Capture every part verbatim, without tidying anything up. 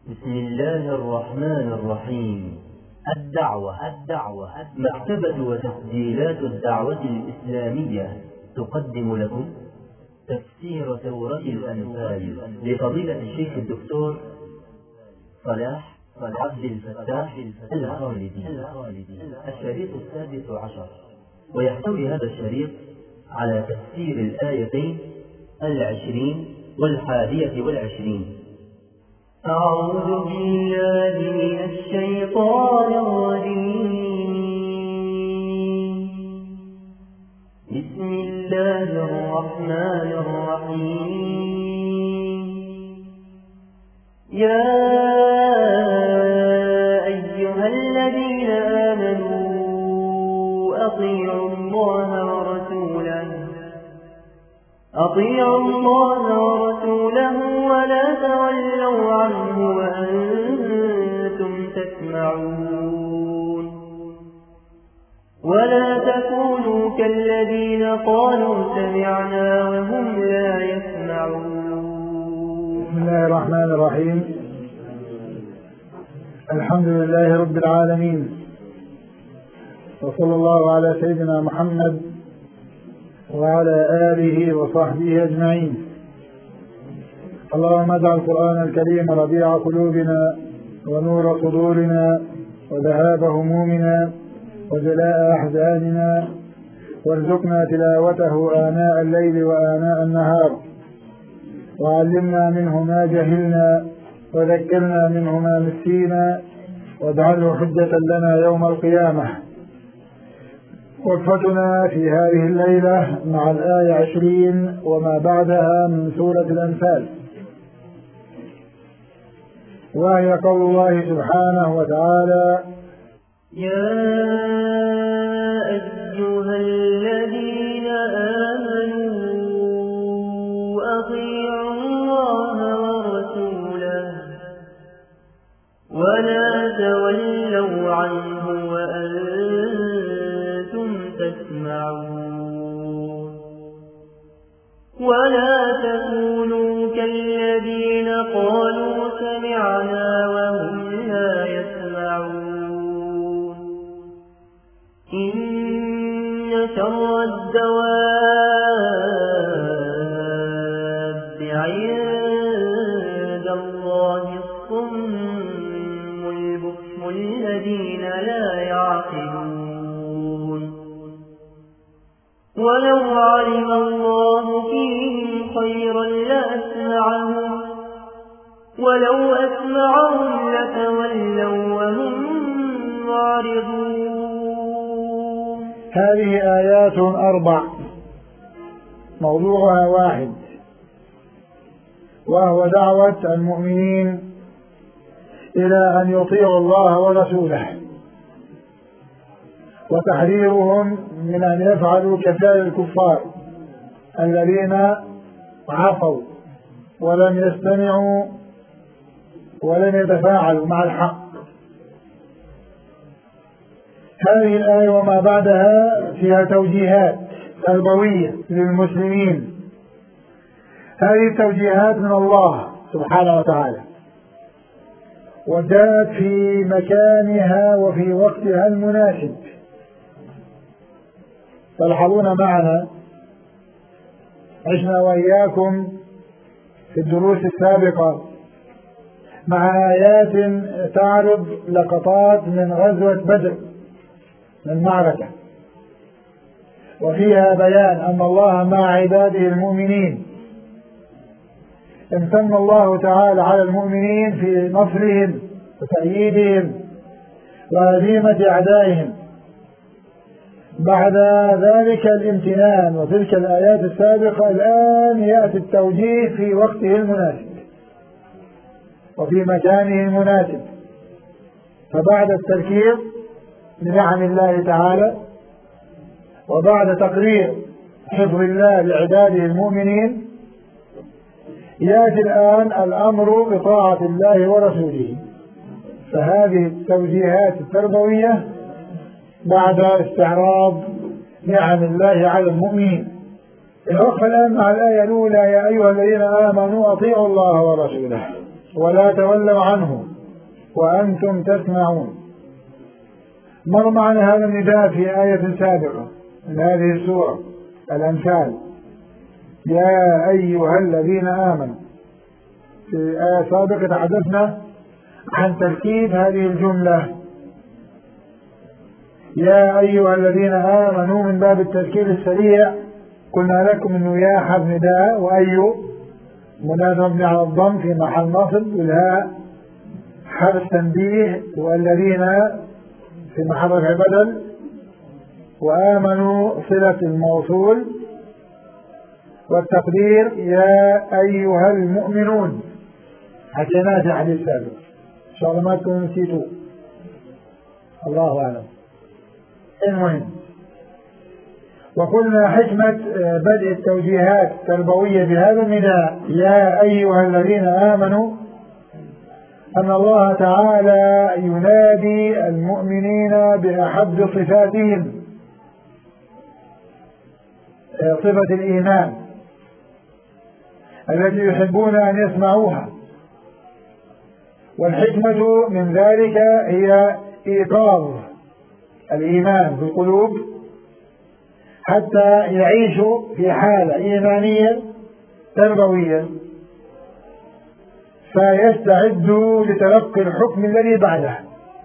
بسم الله الرحمن الرحيم. الدعوة الدعوة مكتبة وتسجيلات الدعوة الإسلامية تقدم لكم تفسير سورة الأنفال لفضيلة الشيخ الدكتور صلاح عبد الفتاح الخالدي، الشريط السادس عشر، ويحتوي هذا الشريط على تفسير الآيتين العشرين والحادية والعشرين. أعوذ بالله من الشيطان الرجيم. بسم الله الرحمن الرحيم. يا أيها الذين آمنوا أطيعوا الله ورسوله أطيعوا الله ورسوله ولا تولوا عنه وأنتم تسمعون، ولا تكونوا كالذين قالوا سمعنا وهم لا يسمعون. بسم الله الرحمن الرحيم. الحمد لله رب العالمين، وصلى الله على سيدنا محمد وعلى آله وصحبه أجمعين. اللهم اجعل القرآن الكريم ربيع قلوبنا ونور صدورنا وذهاب همومنا وجلاء أحزاننا، وارزقنا تلاوته آناء الليل وآناء النهار، وعلمنا منه ما جهلنا وذكرنا منه ما نسينا، واجعله حجة لنا يوم القيامة. وقفتنا في هذه الليلة مع الآية عشرين وما بعدها من سورة الأنفال، وهي قول الله سبحانه وتعالى: يا أيها الذين آمنوا أطيعوا الله ورسوله ولا تولوا عنه وأنتم تسمعون، ولا تكونوا كالذين قالوا سمعنا وهم لا يسمعون. إن شر الدواب عند الله الصم البكم الذين لا يعقلون. ولو علم الله فيهم خيرا لأسمعهم ولو أسمعهم لتولوا وهم معرضون. هذه آيات أربع موضوعها واحد، وهو دعوة المؤمنين إلى أن يطيعوا الله ورسوله، وتحذيرهم من أن يفعلوا كفعل الكفار الذين عصوا ولم يستمعوا ولم يتفاعلوا مع الحق. هذه الآية وما بعدها فيها توجيهات تربوية للمسلمين. هذه التوجيهات من الله سبحانه وتعالى، وجاءت في مكانها وفي وقتها المناسب. تلحظون معنا عشنا وإياكم في الدروس السابقة مع آيات تعرض لقطات من غزوة بدر، من معركة، وفيها بيان أن الله مع عباده المؤمنين. امتن الله تعالى على المؤمنين في نصرهم وتأييدهم وهزيمة أعدائهم. بعد ذلك الامتنان وتلك الآيات السابقة، الآن يأتي التوجيه في وقته المناسب وفي مكانه المناسب. فبعد التذكير بنعم الله تعالى، وبعد تقرير حفظ الله لعباده المؤمنين، يأتي الآن الأمر بطاعة الله ورسوله. فهذه التوجيهات التربوية بعد استعراض نعم الله على المؤمنين. الوقف الآن مع الآية الأولى: يا أيها الذين آمنوا أطيعوا الله ورسوله. ولا تولوا عنه وأنتم تسمعون. مر معنا هذا النداء في آية سابقة من هذه السورة الأنفال، يا أيها الذين آمنوا. في آية سابقة تحدثنا عن تركيب هذه الجملة يا أيها الذين آمنوا من باب التذكير السريع. قلنا لكم أنه يا حرف نداء وأي منادى مبني على الضم في محل نصب، والهاء حرف تنبيه، والذين في محل رفع بدل، وآمنوا صلة الموصول، والتقدير يا أيها المؤمنون. حكيناه في حديث سابق إن شاء الله ما تكونوا نسيتوه، الله أعلم. المهم، وقلنا حكمة بدء التوجيهات التربوية بهذا النداء يا أيها الذين آمنوا أن الله تعالى ينادي المؤمنين بأحب صفاتهم، صفة الإيمان التي يحبون أن يسمعوها. والحكمة من ذلك هي إيقاظ الإيمان في القلوب حتى يعيشوا في حالة إيمانية تربوية، فيستعدوا لتلقي الحكم الذي بعده.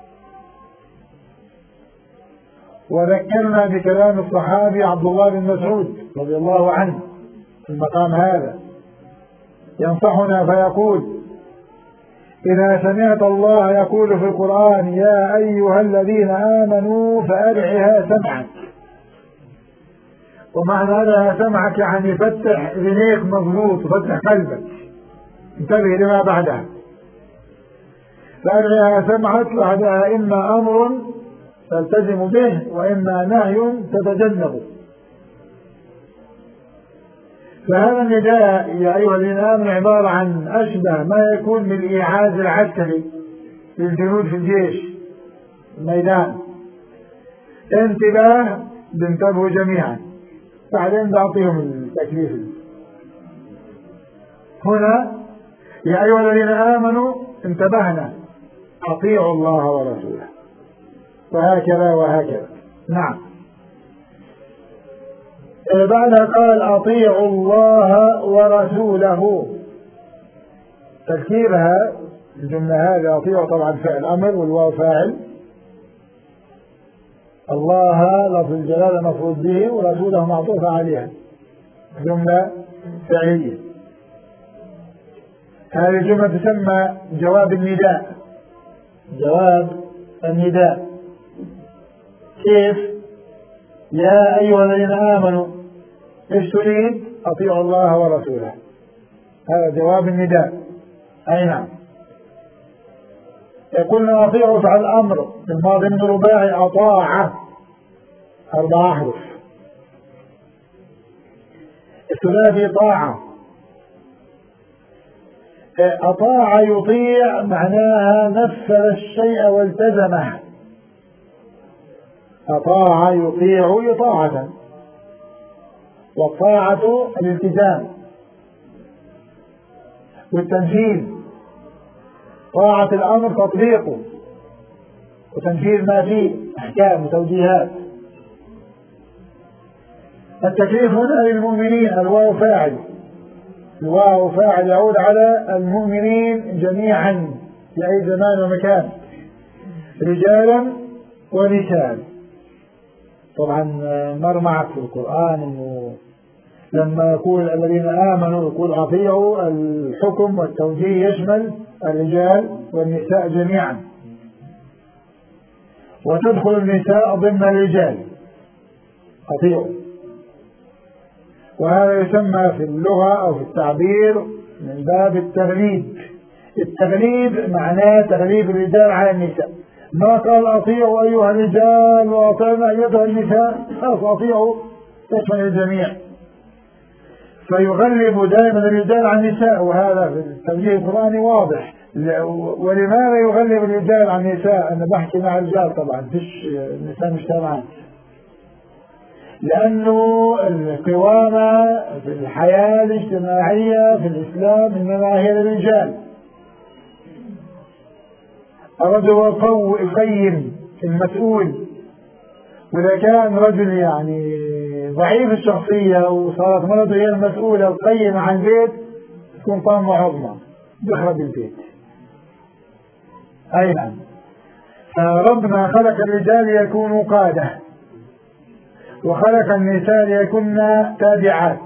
وذكرنا بكلام الصحابي عبد الله بن مسعود رضي الله عنه في المقام هذا، ينصحنا فيقول إذا سمعت الله يقول في القرآن يا أيها الذين آمنوا فأرعها سمعك. ومعنى هذا سمعك يعني فتح ذنيك مضبوط وفتح قلبك، انتبه لما بعدها. فأرعها سمعك بعدها إما أمر تلتزم به وإما نهي تتجنبه. فهذا النداء يا أيها الذين آمنوا عبارة عن أشبه ما يكون من الإيعاز العسكري للجنود في الجيش الميدان. انتباه، بانتبهوا جميعا، بعدين بعطيهم التكليف. هنا يا أيها الذين آمنوا انتبهنا، أطيعوا الله ورسوله، وهكذا وهكذا. نعم. بعدها قال أطيعوا الله ورسوله. تذكيرها الجملة هذه أطيعوا طبعا فعل أمر والواو فاعل، الله لفظ الجلالة مفعول به ورسوله معطوف عليها، جملة فعلية. هذه الجملة تسمى جواب النداء. جواب النداء كيف؟ يا أيها الذين آمنوا إيش تريد؟ أطيعوا الله ورسوله، هذا جواب النداء. أي نعم. يقولنا أطيعوا فعل الأمر الماضي من رباعي أطاع، أربع أحرف. الثلاثي طاعة. أطاع يطيع معناها نفذ الشيء والتزمه. أطاع يطيع إطاعة، والطاعة الالتزام والتنفيذ. طاعة الأمر تطبيقه وتنفيذ ما فيه أحكام وتوجيهات. التكليف هنا للمؤمنين، الواو فاعل، الواو فاعل يعود على المؤمنين جميعا في أي زمان ومكان، رجالا ونساء. طبعا مر معك في القرآن انه لما يقول الذين آمنوا يقول أطيعوا، الحكم والتوجيه يشمل الرجال والنساء جميعا، وتدخل النساء ضمن الرجال. أطيعوا، وهذا يسمى في اللغة أو في التعبير من باب التغليب. التغليب معناه تغليب الرجال على النساء. ما قال أطيعوا أيها الرجال وأطيعوا أيها النساء، خلاص أطيعوا تشمل الجميع، فيغلب دائما الرجال على النساء، وهذا في التوجيه القرآني واضح. ولماذا يغلب الرجال على النساء؟ أنا بحكي مع الرجال طبعا، فيش النساء مش تابعين، لأنه القوامة في الحياة الاجتماعية في الإسلام إنما هي للرجال، الرجل هو القوي القيم المسؤول، وإذا كان رجل يعني ضعيف الشخصية وصارت مرته هي المسؤولة القيمة عن البيت تكون طامة عظمى بيخرب البيت. أي نعم. فربنا خلق الرجال ليكونوا قادة وخلق النساء ليكون تابعات،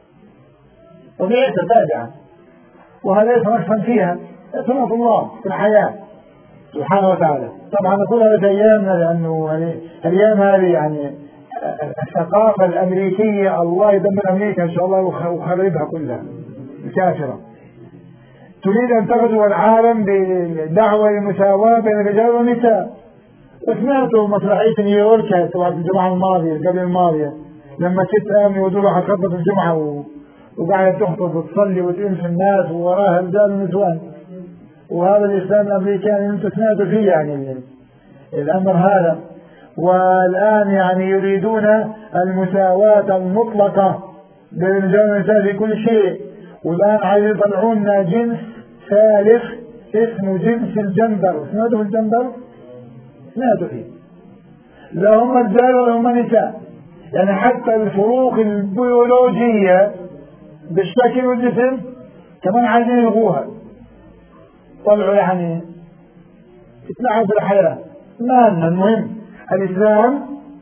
طبيعة تابعة، وهذا ليس نقصا فيها، سنة الله في الحياة سبحانه وتعالى. طبعا نقول هذه أيامنا لأنه الأيام هذه يعني الثقافة الأمريكية الله يدمر أمريكا إن شاء الله ويخربها كلها الكافرة، تريد أن تغزو العالم بدعوة المساواة بين الرجال والنساء. وسمعتوا مسرحية نيويورك تبعت الجمعة الماضية قبل الماضية لما ست آمنة ودولها حتخطط الجمعة و... وقاعدة تخطب وتصلي وتنسى الناس ووراها رجال ونسوان، وهذا الإسلام الأمريكاني أنتم سمعتوا فيه يعني الأمر هذا. والآن يعني يريدون المساواة المطلقة بين الرجال والنساء في كل شيء، والآن عايزين يطلعون جنس ثالث اسمه جنس الجندر. سمعتوا الجندر؟ سمعتوا فيه؟ لا هم رجال ولا هم نساء، يعني حتى الفروق البيولوجية بالشكل والجسم كمان عايزين يلغوها، طلعوا يعني اتنعوا في الحياة. ما المهم الإسلام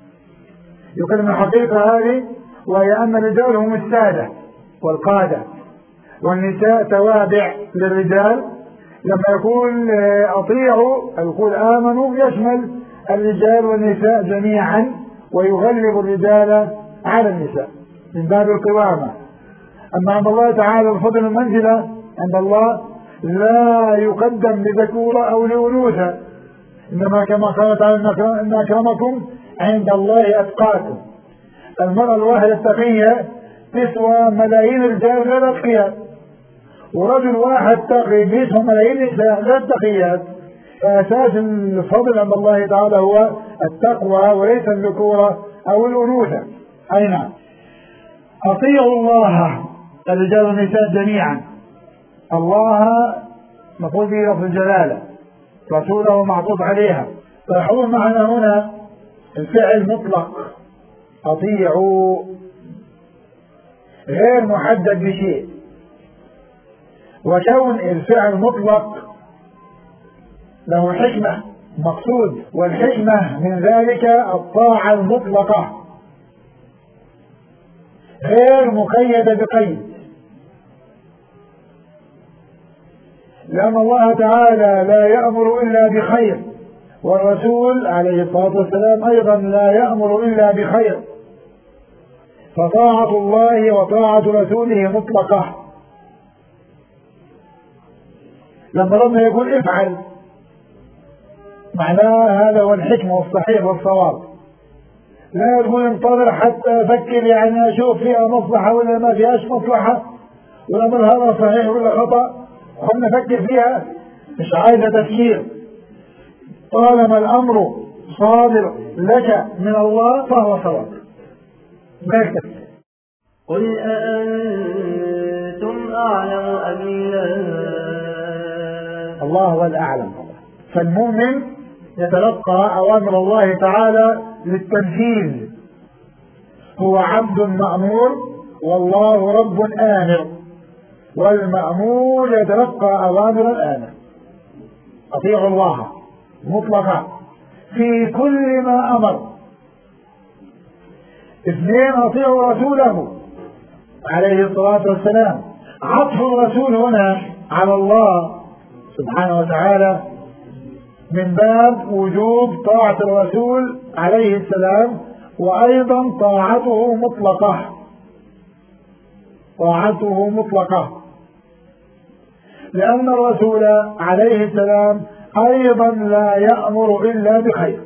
يكلم الحقيقة هذه، وهي أن الرجال هم السادة والقادة والنساء توابع للرجال. لما يقول أطيعوا يقول آمنوا يشمل الرجال والنساء جميعا، ويغلب الرجال على النساء من باب القوامة. أما عند الله تعالى الفضل المنزلة عند الله لا يقدم لذكورة أو لأنوثة، إنما كما قال تعالى إن أكرمكم عند الله أتقاكم. المرأة الواحدة التقية تسوى ملايين الرجال غير أتقياء، ورجل واحد تقي بيسوى ملايين النساء غير تقيات. فأساس الفضل عند الله تعالى هو التقوى وليس الذكورة أو الأنوثة. أي نعم. أطيعوا الله الرجال والنساء جميعا. الله مقول به لفظ الجلالة، رسوله معطوف عليها. فالحضور معنا هنا الفعل مطلق أطيعوا غير محدد بشيء، وكون الفعل مطلق له حكمة مقصود، والحكمة من ذلك الطاعة المطلقة غير مقيدة بقيد، لأن الله تعالى لا يأمر إلا بخير، والرسول عليه الصلاة والسلام أيضا لا يأمر إلا بخير، فطاعة الله وطاعة رسوله مطلقة. لما ربنا يقول افعل معناه هذا هو الحكمة والصحيح والصواب، لا يقول انتظر حتى أفكر يعني أشوف فيها مصلحة ولا ما فيهاش مصلحة، والأمر هذا صحيح ولا خطأ خلنا نفكر فيها، مش عايزة تفكير. طالما الأمر صادر لك من الله فهو صواب. بكت. قل أأنتم أعلم أم الله؟ الله هو الأعلم. فالمؤمن يتلقى أوامر الله تعالى للتنفيذ، هو عبد مأمور والله رب آمر، والمأمور يتلقى أوامر الآمر. أطيعوا الله مطلقا في كل ما أمر. اثنين أطيعوا رسوله عليه الصلاة والسلام. عطف الرسول هنا على الله سبحانه وتعالى من باب وجوب طاعة الرسول عليه السلام، وأيضا طاعته مطلقة، طاعته مطلقة، لأن الرسول عليه السلام أيضا لا يأمر إلا بخير،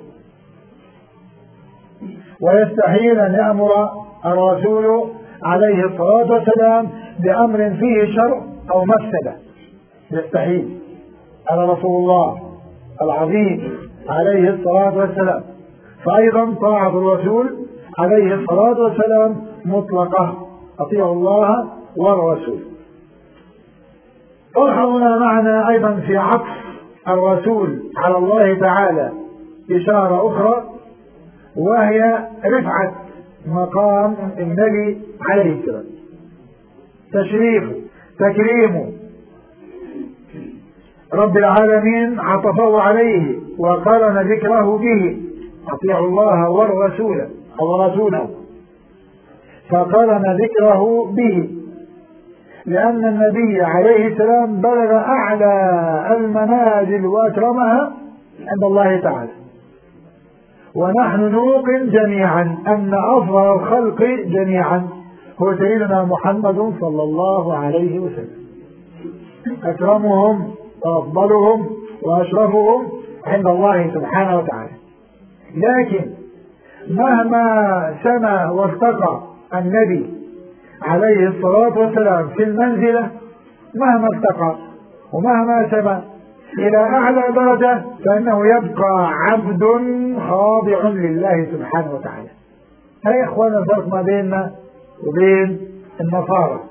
ويستحيل أن يأمر الرسول عليه الصلاة والسلام بأمر فيه شر أو مفسدة، يستحيل على رسول الله العظيم عليه الصلاة والسلام. فأيضا طاعة الرسول عليه الصلاة والسلام مطلقة، أطيعوا الله والرسول. طرحنا معنا أيضا في عطف الرسول على الله تعالى إشارة أخرى، وهي رفعة مقام النبي عليه السلام، تشريفه تكريمه. رب العالمين عطفه عليه وقارن ذكره به، أطيعوا الله والرسول أو رسوله، فقارن ذكره به، لأن النبي عليه السلام بلغ أعلى المنازل وأكرمها عند الله تعالى. ونحن نوقن جميعا أن أفضل الخلق جميعا هو سيدنا محمد صلى الله عليه وسلم، أكرمهم وأفضلهم وأشرفهم عند الله سبحانه وتعالى. لكن مهما سمى وارتقى النبي عليه الصلاة والسلام في المنزلة، مهما ارتقى ومهما سمى إلى أعلى درجة، فإنه يبقى عبد خاضع لله سبحانه وتعالى. هيا إخوانا الفرق ما بيننا وبين النصارى.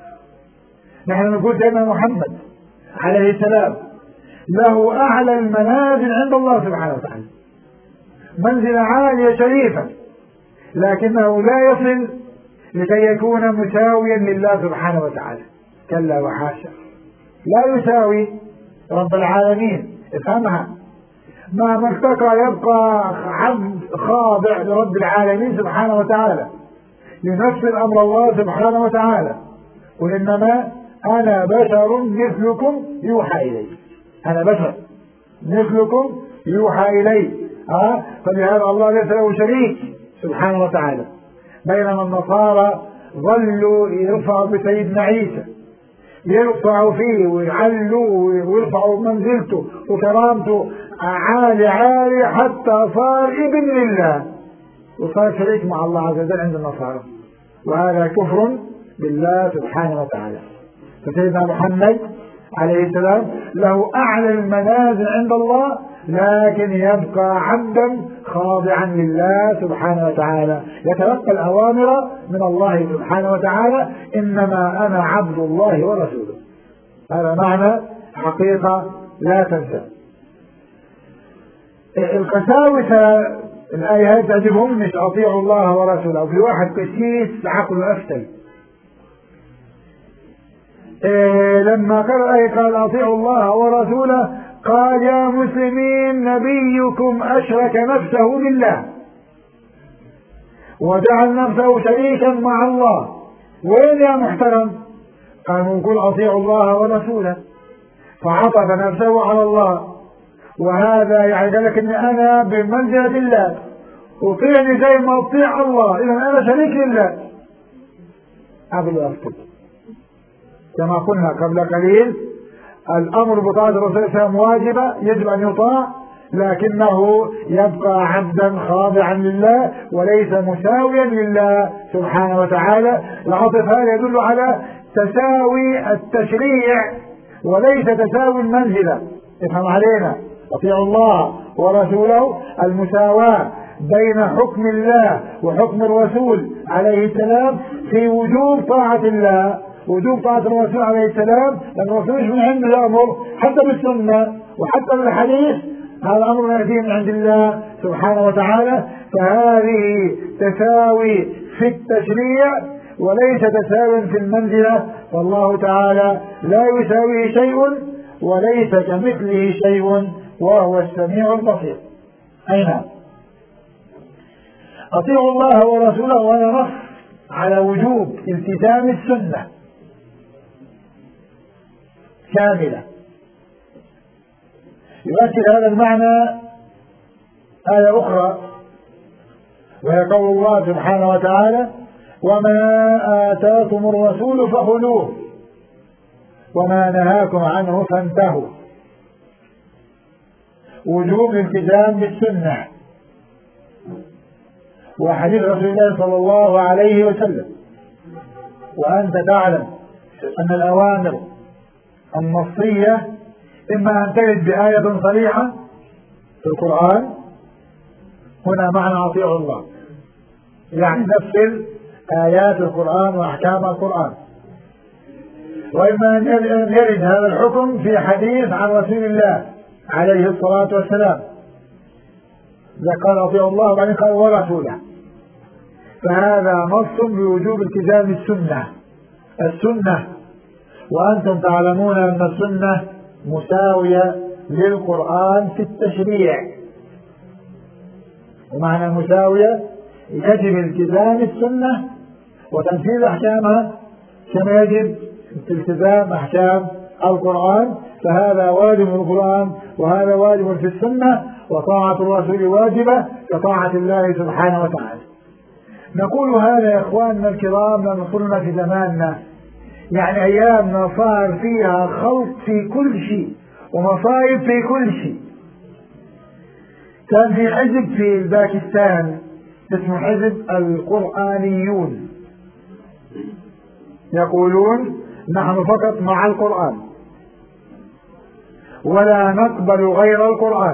نحن نقول سيدنا محمد عليه السلام له أعلى المنازل عند الله سبحانه وتعالى، منزلة عالية شريفة، لكنه لا يصل لكي يكون مساويا لله سبحانه وتعالى، كلا وحاشا، لا يساوي رب العالمين. افهمها، مهما ارتقى يبقى عبد خاضع لرب العالمين سبحانه وتعالى، ينفذ أمر الله سبحانه وتعالى. قل إنما أنا بشر مثلكم يوحى إلي، أنا بشر مثلكم يوحى إلي. أه؟ فلهذا الله ليس له شريك سبحانه وتعالى. بينما النصارى ظلوا يرفعوا بسيدنا عيسى، يرفعوا فيه ويعلوا ويرفعوا منزلته وكرامته عالي عالي حتى صار ابن لله وصار شريك مع الله عز وجل عند النصارى، وهذا كفر بالله سبحانه وتعالى. فسيدنا محمد عليه السلام له أعلى المنازل عند الله، لكن يبقى عبدا خاضعا لله سبحانه وتعالى، يتلقى الأوامر من الله سبحانه وتعالى، إنما أنا عبد الله ورسوله. هذا معنى حقيقة لا تنسى. القساوسة الآية هذه تعجبهم، مش أطيعوا الله ورسوله. في واحد قسيس عقله أفتل، إيه لما قال الآية قال أطيعوا الله ورسوله، قال يا مسلمين نبيكم أشرك نفسه بالله وجعل نفسه شريكا مع الله، وين يا محترم؟ قال نقول أطيعوا الله ورسوله، فعطف نفسه على الله. وهذا يعني قال لك إن أنا بمنزلة الله، أطيعني زي ما أطيع الله، إذا أنا شريك لله. قبل أفتح كما قلنا قبل قليل، الأمر بطاعة الرسول صلى الله عليه وسلم واجبة، يجب أن يطاع، لكنه يبقى عبدا خاضعا لله وليس مساويا لله سبحانه وتعالى. العطف هذا يدل على تساوي التشريع وليس تساوي المنزلة. افهم علينا، أطيعوا الله ورسوله، المساواة بين حكم الله وحكم الرسول عليه السلام في وجوب طاعة الله، وجوب طاعة الرسول عليه السلام، لأن الرسول مش من عند الأمر، حتى بالسنة وحتى بالحديث هذا أمر يأتي من عند الله سبحانه وتعالى. فهذه تساوي في التشريع وليس تساوي في المنزلة، والله تعالى لا يساويه شيء وليس كمثله شيء وهو السميع البصير. أين أطيعوا الله ورسوله، وهذا نص على وجوب التزام السنة كاملة. يؤكد هذا المعنى آية أخرى، وهي قول الله سبحانه وتعالى وما آتاكم الرسول فخذوه وما نهاكم عنه فانتهوا. وجوب الالتزام بالسنة. وحديث رسول الله صلى الله عليه وسلم، وأنت تعلم أن الأوامر النصية إما أن ترد بآية صريحة في القرآن، هنا معنى أطيعوا الله، يعني نفذ آيات القرآن وأحكام القرآن، وإما أن يرد هذا الحكم في حديث عن رسول الله عليه الصلاة والسلام، قال أطيعوا الله وبعدين قال ورسوله، فهذا نص بوجوب التزام السنة. السنة وأنتم تعلمون أن السنة مساوية للقرآن في التشريع، ومعنى مساوية يجب التزام السنة وتنفيذ أحكامها كما يجب التزام أحكام القرآن، فهذا واجب في القرآن وهذا واجب في السنة، وطاعة الرسول واجبة كطاعة الله سبحانه وتعالى. نقول هذا يا إخواننا الكرام لما صرنا في زماننا، يعني أيامنا صار فيها خلط في كل شيء ومصايب في كل شيء. كان في حزب في باكستان اسمه حزب القرآنيون، يقولون نحن فقط مع القرآن ولا نقبل غير القرآن،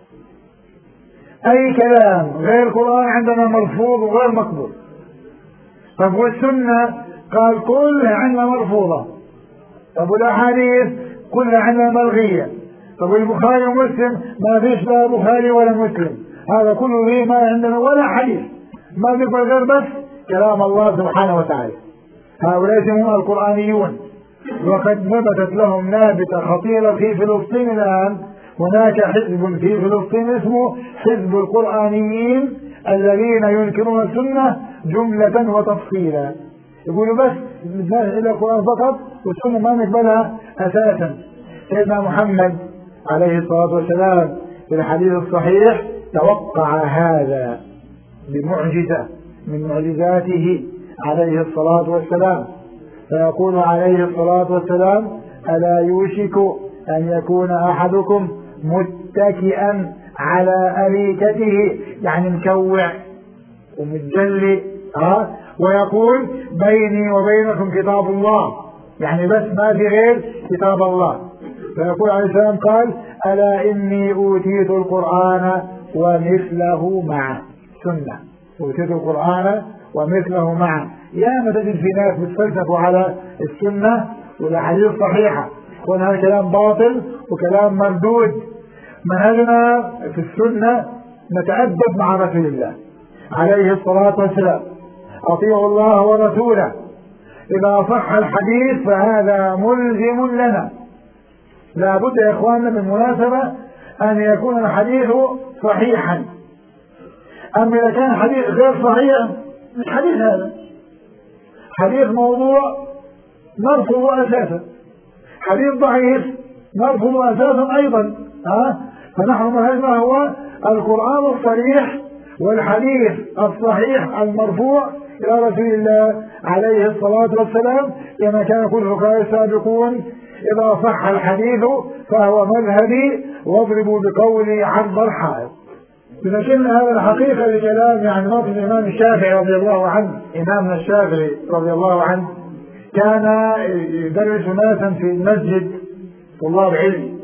أي كلام غير القرآن عندنا مرفوض وغير مقبول. طب والسنة قال كلها عندنا مرفوضة، طب والأحاديث كلها عندنا ملغية، طب والبخاري ومسلم ما فيش لا بخاري ولا مسلم، هذا كله ليه ما عندنا ولا حديث، ما نقبل غير بس كلام الله سبحانه وتعالى. هؤلاء هم القرآنيون، وقد نبتت لهم نابتة خطيرة في فلسطين الآن. هناك حزب في فلسطين اسمه حزب القرآنيين الذين ينكرون السنة جملة وتفصيلا، يقولوا بس إلى القرآن فقط والسنة ما نقبلها أساسا. سيدنا محمد عليه الصلاة والسلام في الحديث الصحيح توقع هذا بمعجزة من معجزاته عليه الصلاة والسلام، فيقول عليه الصلاة والسلام: ألا يوشك أن يكون أحدكم متكئا على أريكته، يعني مكوع ومتجلي، ها، ويقول: بيني وبينكم كتاب الله، يعني بس ما في غير كتاب الله. فيقول عليه السلام قال: ألا إني أوتيت القرآن ومثله معه، سنة، أوتيت القرآن ومثله معه. يا ما تجد في ناس بتفلسفوا على السنة والأحاديث الصحيحة، يكون هذا كلام باطل وكلام مردود. منهجنا في السنة نتأدب مع رسول الله عليه الصلاة والسلام، أطيعوا الله ورسوله، إذا صح الحديث فهذا ملزم لنا. لا بد يا إخواننا بالمناسبة أن يكون الحديث صحيحا، أما إذا كان حديث غير صحيح مش حديث، هذا حديث موضوع نرفض أساسا، حديث ضعيف نرفض أساسا أيضا. ها؟ فنحن منهجنا هو القرآن الصريح والحديث الصحيح المرفوع إلى رسول الله عليه الصلاة والسلام، كما كان يقول الفقهاء السابقون: إذا صح الحديث فهو مذهبي واضربوا بقولي عرض الحائط. لكن هذا الحقيقة لكلام يعني نص الإمام الشافعي رضي الله عنه. إمامنا الشافعي رضي الله عنه كان يدرس ناسا في المسجد طلاب علم،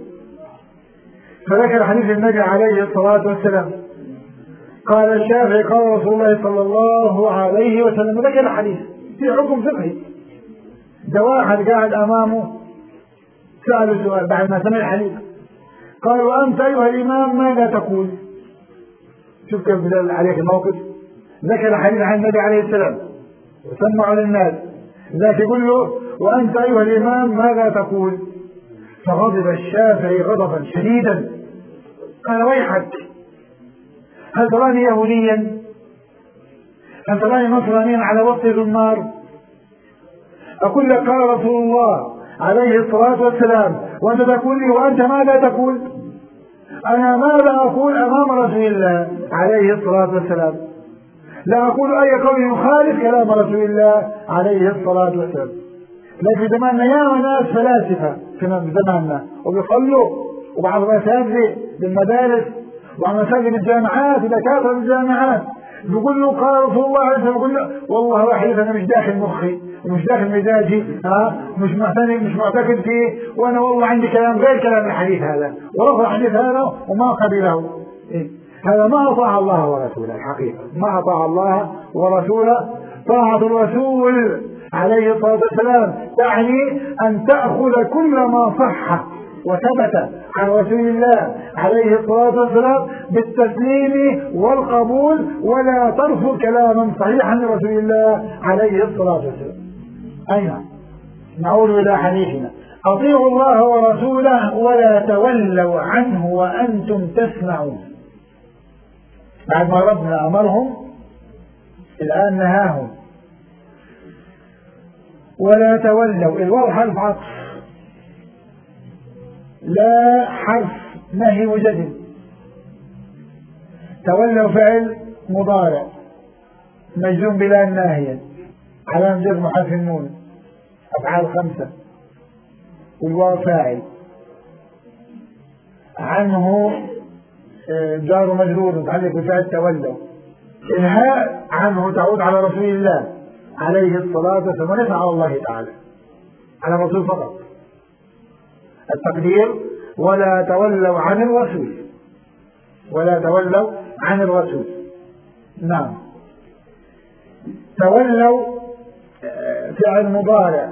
فذكر حديث النبي عليه الصلاة والسلام، قال الشافعي: قال رسول الله صلى الله عليه وسلم، ذكر الحديث في حكم فقهي. ده واحد قاعد أمامه سأله سؤال بعد ما سمع الحديث، قال: وأنت أيها الإمام ماذا تقول؟ شوف كيف بدل عليك الموقف. ذكر الحديث عن النبي عليه السلام وسمعوا للناس، ذاك يقول له: وأنت أيها الإمام ماذا تقول؟ فغضب الشافعي غضبا شديدا، قال: ويحك، هل تراني يهوديا؟ هل تراني نصرانيا على وقت النار؟ أقول لك قال رسول الله عليه الصلاة والسلام وأنت تقول لي وأنت ماذا تقول؟ أنا ماذا أقول أمام رسول الله عليه الصلاة والسلام؟ لا أقول أي قول يخالف كلام رسول الله عليه الصلاة والسلام. لكن في زماننا يا ناس فلاسفة في زماننا وبيصلوا، وبعض الأساتذة بالمدارس وعلى مساجد الجامعات ودكاترة الجامعات بيقول له قال رسول الله عليه وسلم، بيقول له والله وحيد أنا مش داخل مخي ومش داخل مزاجي، ها مش معتني مش معتقد فيه، وأنا والله عندي كلام غير كلام الحديث هذا، ورفع الحديث هذا وما قبله. إيه؟ هذا ما أطاع الله ورسوله. الحقيقة ما أطاع الله ورسوله. طاعة الرسول عليه الصلاة والسلام تعني أن تأخذ كل ما صح وثبت عن رسول الله عليه الصلاة والسلام بالتسليم والقبول، ولا ترفض كلاما صحيحا لرسول الله عليه الصلاة والسلام. أين نعود إلى حديثنا: أطيعوا الله ورسوله ولا تولوا عنه وأنتم تسمعون. بعد ما ربنا أمرهم الآن نهاهم. ولا تولوا، الواو حرف عطف، لا حرف نهي وجزم. تولوا فعل مضارع مجزوم بلا الناهية على جزم حرف النون، أفعال خمسة، والواو فاعل، عنه جار مجرور متعلق بفعل تولوا. الهاء عنه تعود على رسول الله عليه الصلاة والسلام، وليس على الله تعالى، على الرسول فقط. التقدير: ولا تولوا عن الرسول، ولا تولوا عن الرسول. نعم. تولوا فعل مضارع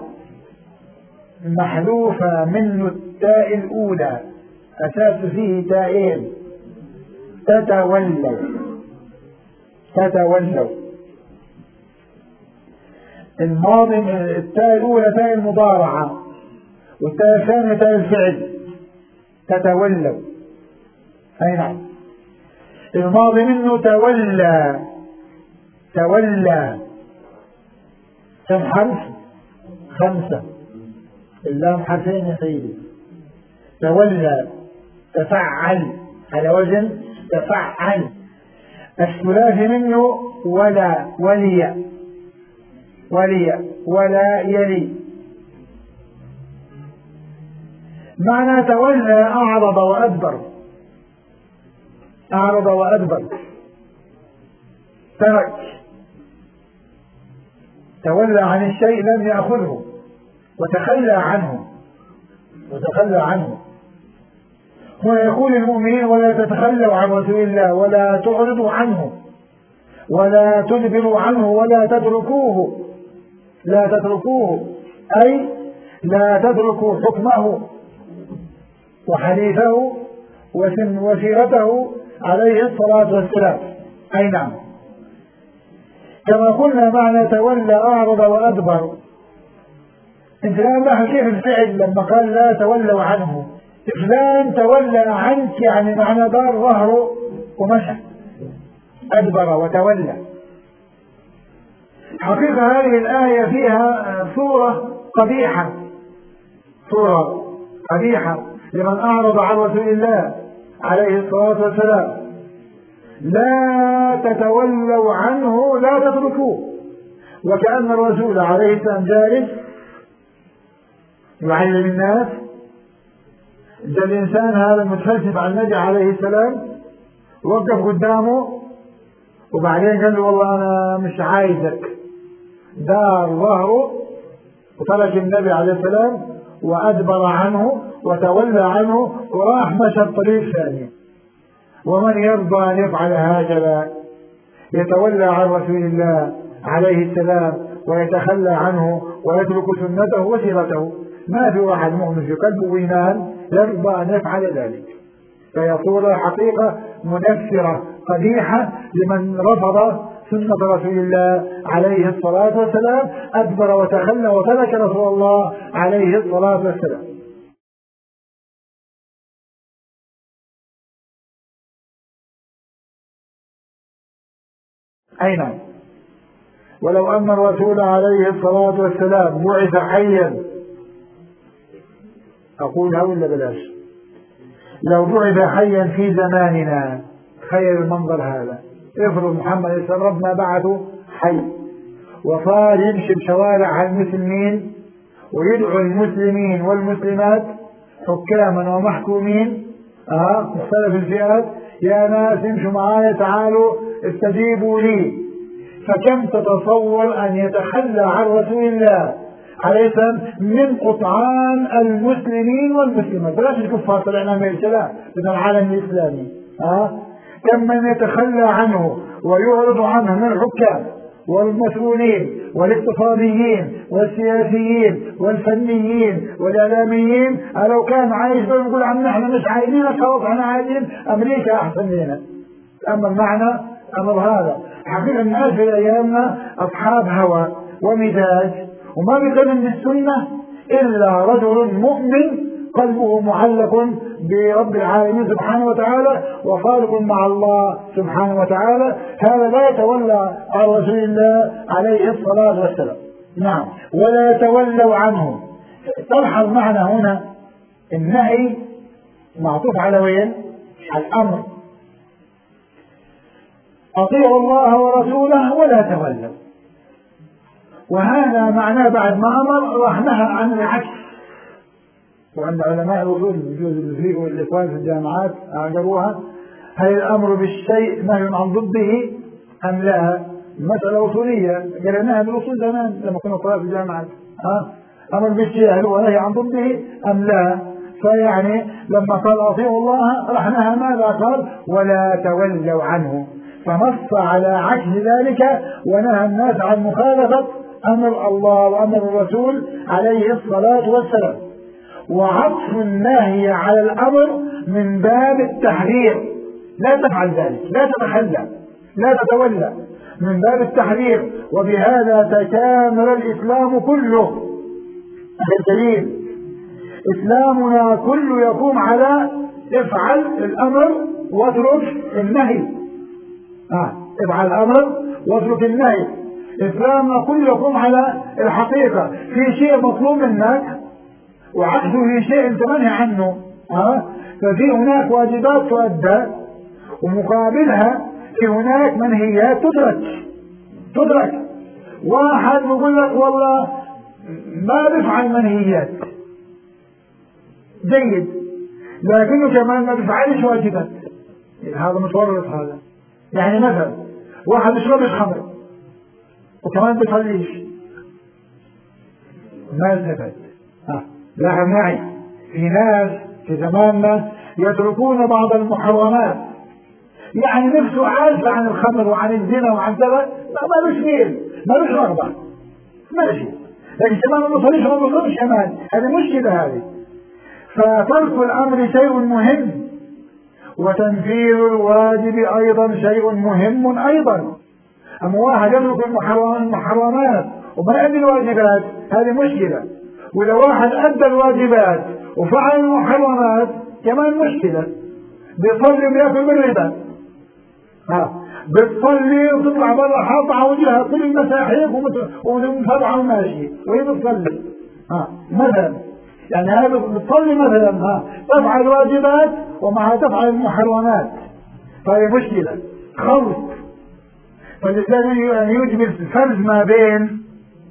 محذوفة منه التاء الأولى، أساس فيه تائين، تتولوا تتولوا. الماضي التاء الأولى تاء المضارعة، والتاء الثانية تاء الفعل، تتولوا. أي نعم. الماضي منه تولى، تولى. كم حرف؟ خمسة. اللام حرفين يا سيدي. تولى تفعل على وزن تفعل. الثلاثي منه ولا، ولي، ولي، ولا يلي. معنى تولى أعرض وأدبر، أعرض وأدبر، ترك، تولى عن الشيء لم يأخذه وتخلى عنه، وتخلى عنه. هنا يقول المؤمنين: ولا تتخلوا عن رسول الله، ولا تعرضوا عنه، ولا تدبروا عنه، ولا تتركوه، لا تتركوه، أي لا تتركوا حكمه وحديثه وسيرته عليه الصلاة والسلام. أي نعم. كما قلنا معنى تولى أعرض وأدبر. انت الآن لاحظ كيف الفعل لما قال لا تولوا عنه، فلان تولى عنك يعني معنى دار ظهره ومشى، أدبر وتولى. حقيقة هذه الآية فيها صورة قبيحة، صورة قبيحة لمن أعرض عن رسول الله عليه الصلاة والسلام. لا تتولوا عنه، لا تتركوه. وكأن الرسول عليه السلام جالس يعلم الناس، جاء الإنسان هذا المتفلسف عن النبي عليه السلام، وقف قدامه وبعدين قال له: والله أنا مش عايزك. دار ظهره وترك النبي عليه السلام وأدبر عنه وتولى عنه وراح مشى الطريق ثاني. ومن يرضى أن يفعل هكذا، يتولى عن رسول الله عليه السلام ويتخلى عنه ويترك سنته وسيرته؟ ما في واحد مؤمن في قلبه إيمان يرضى أن يفعل ذلك. فهي صورة حقيقة منفرة قبيحة لمن رفض سنة رسول الله عليه الصلاة والسلام، أدبر وتخلى وترك رسول الله عليه الصلاة والسلام. أين؟ ولو أن الرسول عليه الصلاة والسلام بعث حيا، أقولها ولا بلاش؟ لو بعث حيا في زماننا، تخيل المنظر هذا، افرض محمد صلى الله عليه وسلم ربنا بعثه حي وصار يمشي بشوارع المسلمين ويدعو المسلمين والمسلمات حكاما ومحكومين، اه مختلف الفئات: يا ناس امشوا معايا، تعالوا استجيبوا لي. فكم تتصور أن يتخلى عن رسول الله عليه السلام من قطعان المسلمين والمسلمات، بلاش الكفار طلعنا من الكلام من العالم الإسلامي. اه كم من يتخلى عنه ويعرض عنه من الحكام والمسؤولين والاقتصاديين والسياسيين والفنيين والإعلاميين لو كان عايش يقول عن نحن مش عايزين خلاص احنا عايزين أمريكا أحسن لنا. أما المعنى أمر هذا حقيقة الناس في أيامنا أصحاب هوى ومزاج، وما بيقدم من السنة إلا رجل مؤمن قلبه معلق برب العالمين سبحانه وتعالى وصادق مع الله سبحانه وتعالى، هذا لا يتولى عن رسول الله عليه الصلاة والسلام. نعم، ولا يتولوا عنه. تلحظ معنا هنا النهي معطوف على وين؟ على الأمر، أطيعوا الله ورسوله ولا تولوا، وهذا معناه بعد ما أمر راح نهى عن العكس. وعند علماء الوصول يجوز الفقه والإخوان في الجامعات قالوها هل الأمر بالشيء نهي عن ضده أم لا؟ مسألة وصولية قريناها بالوصول زمان لما كنا طلاب في الجامعات. ها أمر بالشيء هل هو نهي عن ضده أم لا؟ فيعني لما قال أطيعوا الله راح نهى ماذا قال؟ ولا تولوا عنه، فنص على عكس ذلك ونهى الناس عن مخالفة أمر الله وأمر الرسول عليه الصلاة والسلام. وعطف النهي على الأمر من باب التحرير، لا تفعل ذلك، لا تتخلى، لا تتولى، من باب التحرير. وبهذا تكامل الإسلام كله. الدليل إسلامنا كله يقوم على افعل الأمر واترك النهي. آه. افعل الأمر واترك النهي. إسلامنا كله يقوم على الحقيقة، في شيء مطلوب منك وعكسه في شيء انت منهي عنه. ها ففي هناك واجبات تؤدى ومقابلها في هناك منهيات تدرك تدرك واحد يقول لك والله ما بفعل منهيات جيد لكنه كمان ما بفعلش واجبات، هذا متورط. هذا يعني مثلا واحد يشربش خمر وكمان بيصليش، ما استفاد. لاحظ معي في ناس في زماننا يتركون بعض المحرمات، يعني نفسه عارفة عن الخمر وعن الزنا وعن كذا، ما مالوش ميل، مالوش رغبة، ماشي، لكن كمان ما بيصليش ما بيصومش كمان، هذه مشكلة هذه. فترك الأمر شيء مهم، وتنفيذ الواجب أيضا شيء مهم أيضا. أما واحد يترك المحرمات وما يؤدي الواجبات هذه مشكلة، وإذا واحد أدى الواجبات وفعل المحرمات كمان مشكلة. بيصلي وبياكل بالربا، ها بتصلي وتطلع برا حاطة وجهها كل المساحيق ومتابعة وماشي وهي بتصلي، ها مثلا يعني هذا بتصلي مثلا، ها تفعل الواجبات ومعها تفعل المحرمات، فهي مشكلة خلط. فالإسلام يجب الفرز ما بين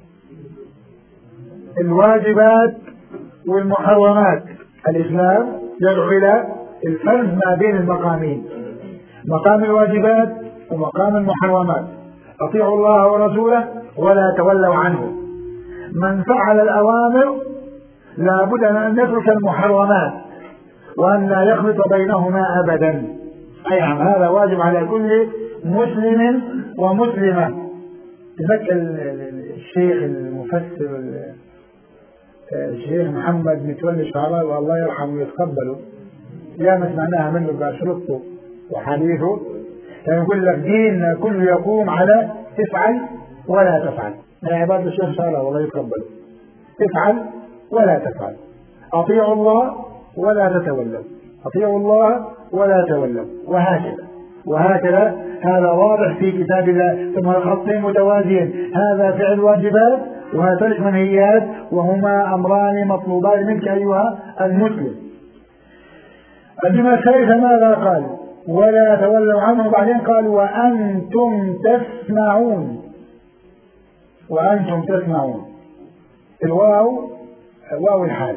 الواجبات والمحرمات. الإسلام يدعو إلى الفرز ما بين المقامين، مقام الواجبات ومقام المحرمات. أطيعوا الله ورسوله ولا تولوا عنه. من فعل الأوامر لا بد أن يترك المحرمات وأن لا يخلط بينهما أبدا. أي نعم، هذا واجب على كل مسلم ومسلمة. تذكر الشيخ المفسر الشيخ محمد متولي الشعراوي والله يرحمه ويتقبله، يا ما سمعناها منه بأشرطه وحديثه، يعني يقول لك ديننا كله يقوم على افعل ولا تفعل. من عباد الشيخ الشعراوي والله يتقبله، افعل ولا تفعل، أطيعوا الله ولا تتولوا، أطيعوا الله ولا تولوا، وهكذا وهكذا. هذا واضح في كتاب الله، ثم خطين متوازيين، هذا فعل واجبات وهذا ترك منهيات، وهما أمران مطلوبان منك أيها المسلم. الجملة الثالثة ماذا قال؟ ولا تولوا عنه. بعدين قال وأنتم تسمعون، وأنتم تسمعون. الواو واو الحال،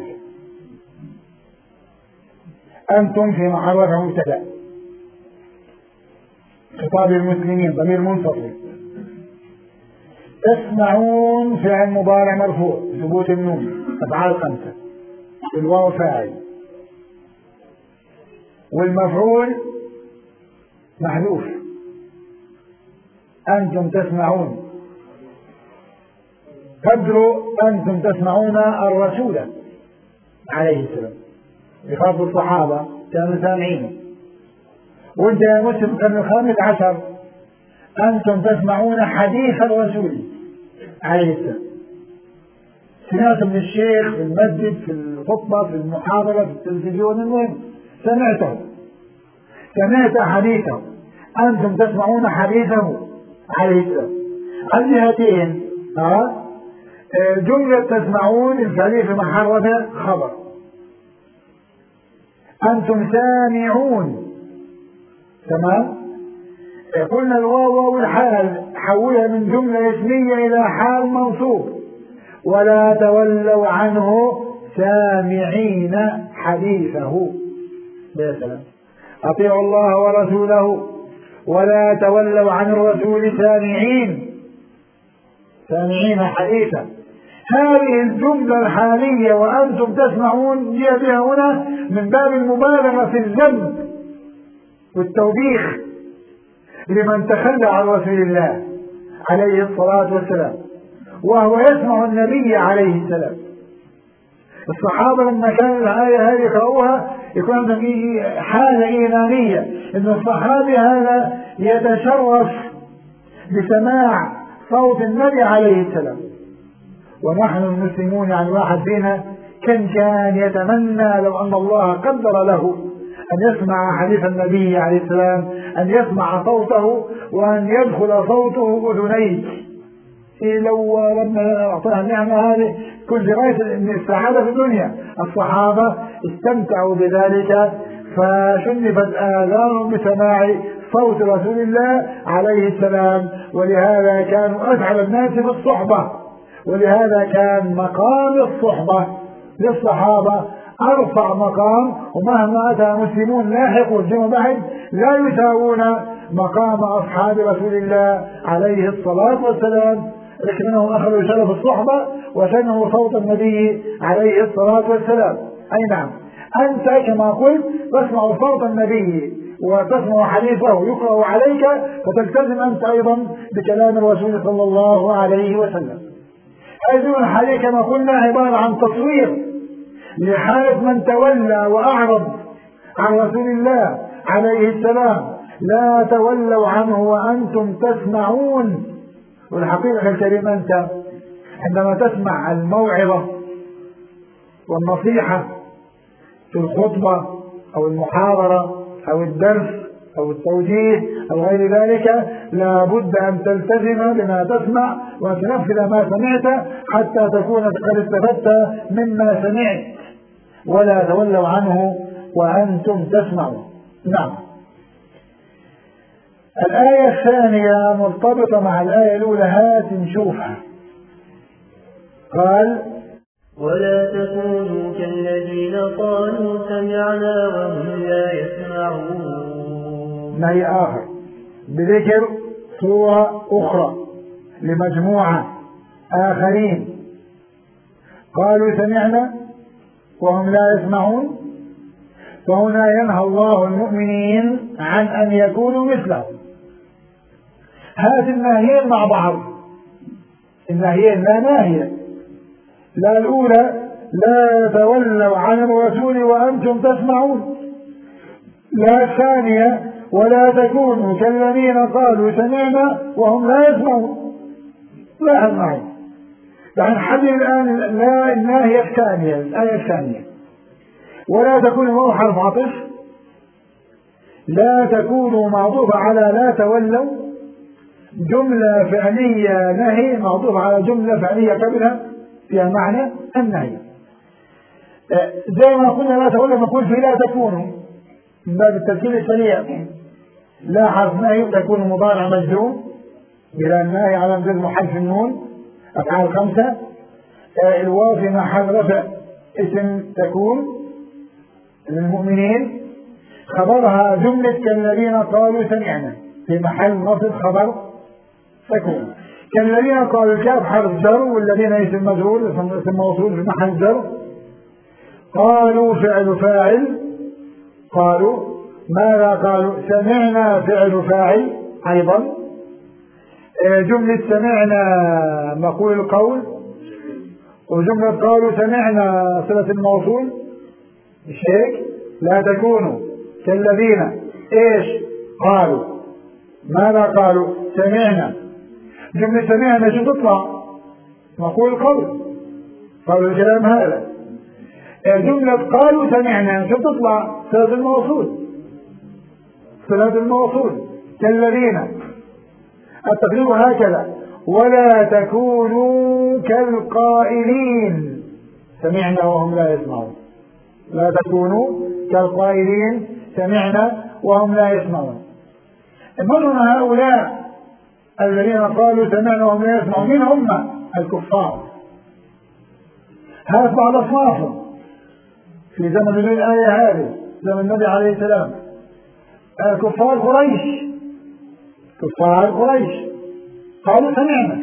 أنتم في محل رفع مبتدأ، خطاب المسلمين ضمير منفصل. تسمعون فعل مضارع مرفوع ثبوت النون، أفعال خمسة، الواو فاعل، والمفعول محذوف. أنتم تسمعون قدر أنتم تسمعون الرسول عليه السلام، يخاطب الصحابة كانوا سامعين. وانت يا مسلم القرن الخامس عشر أنتم تسمعون حديث الرسول عليه السلام، سمعت من الشيخ في المسجد، في الخطبة، في المحاضرة، في التلفزيون، المهم سمعته، سمعت حديثه، أنتم تسمعون حديثه عليه السلام. عن جهتين، ها جملة تسمعون الفعلية في محل رفع خبر، أنتم سامعون، تمام. قلنا الواو والحال حولها من جملة اسمية إلى حال منصوب. ولا تولوا عنه سامعين حديثه، يا سلام. أطيعوا الله ورسوله ولا تولوا عن الرسول سامعين، سامعين حديثا. هذه الجملة الحالية وأنتم تسمعون جاء بها هنا من باب المبالغة في الذم والتوبيخ لمن تخلى عن رسول الله عليه الصلاة والسلام وهو يسمع النبي عليه السلام. الصحابة لما كان الآية هذه يقرأوها يكون عندهم حالة إيمانية إن الصحابي هذا يتشرف بسماع صوت النبي عليه السلام. ونحن المسلمون يعني واحد فينا كان كان يتمنى لو أن الله قدر له أن يسمع حديث النبي عليه السلام، أن يسمع صوته وأن يدخل صوته أذنيه. لو ربنا أعطاها النعمة هذه كل غاية السعادة في الدنيا. الصحابة استمتعوا بذلك فشنفت آذانهم بسماع صوت رسول الله عليه السلام، ولهذا كانوا أسعد الناس في الصحبة، ولهذا كان مقام الصحبة للصحابة أرفع مقام، ومهما أتى مسلمون لاحقوا فيما بعد لا يساوون مقام أصحاب رسول الله عليه الصلاة والسلام، لكنهم أخذوا شرف الصحبة وسمعوا صوت النبي عليه الصلاة والسلام. أي نعم، أنت كما قلت تسمع صوت النبي وتسمع حديثه يقرأ عليك، فتلتزم أنت أيضا بكلام الرسول صلى الله عليه وسلم. هذه الحالة كما قلنا عبارة عن تصوير لحالة من تولى وأعرض عن رسول الله عليه السلام. لا تولوا عنه وأنتم تسمعون. والحقيقة الكريمة أنت عندما تسمع الموعظة والنصيحة في الخطبة أو المحاضرة أو الدرس أو التوجيه أو غير ذلك لا بد أن تلتزم بما تسمع وتنفذ ما سمعت حتى تكون قد استفدت مما سمعت. ولا تولوا عنه وأنتم تسمعون. نعم. الآية الثانية مرتبطة مع الآية الأولى، هات نشوفها. قال ولا تكونوا كالذين قالوا سمعنا وهم لا يسمعون. نهي آخر بذكر صورة أخرى لمجموعة آخرين قالوا سمعنا وهم لا يسمعون. فهنا ينهى الله المؤمنين عن أن يكونوا مثله. هذه الناهيين مع بعض، الناهيين لا ناهية، لا الأولى لا تولوا عن الرسول وأنتم تسمعون، لا الثانية ولا تكونوا كالذين قالوا سمعنا وهم لا يسمعون. لا يسمعون. يعني حدث الآن لا الناهية الثانية، الآية الثانية ولا تكونوا هو حرف عطف، لا تكونوا معطوفة على لا تولوا، جملة فعلية نهي معطوفة على جملة فعلية قبلها فيها معنى النهي. زي ما قلنا لا تولوا نقول في لا تكونوا من باب التركيب السريع، لا حرف نهي تكون مضارع مجزوم بلا النهي على جزم حرف النون أفعال خمسة. الواو في محل رفع اسم تكون للمؤمنين، خبرها جملة كالذين قالوا سمعنا في محل نصب خبر تكون. كالذين قالوا الكاف حرف جر والذين اسم مجرور اسم موصول في محل جر. قالوا فعل فاعل، قالوا ماذا قالوا؟ سمعنا فعل فاعل أيضا. جملة سمعنا مقول القول وجملة قالوا سمعنا صلة الموصول مش هيك؟ لا تكونوا كالذين ايش قالوا. ماذا قالوا؟ سمعنا. جملة سمعنا شو تطلع؟ مقول قول، قالوا الكلام هذا. جملة قالوا سمعنا شو تطلع؟ صلة الموصول، صلة الموصول كالذين. التقريب هكذا: ولا تكونوا كالقائلين سمعنا وهم لا يسمعون. لا تكونوا كالقائلين سمعنا وهم لا يسمعون. من هم هؤلاء الذين قالوا سمعنا وهم لا يسمعون؟ من هم؟ الكفار. هذا بعض أصنافهم في زمن الآية هذه، زمن النبي عليه السلام. كفار قريش، كفار قريش قالوا سمعنا.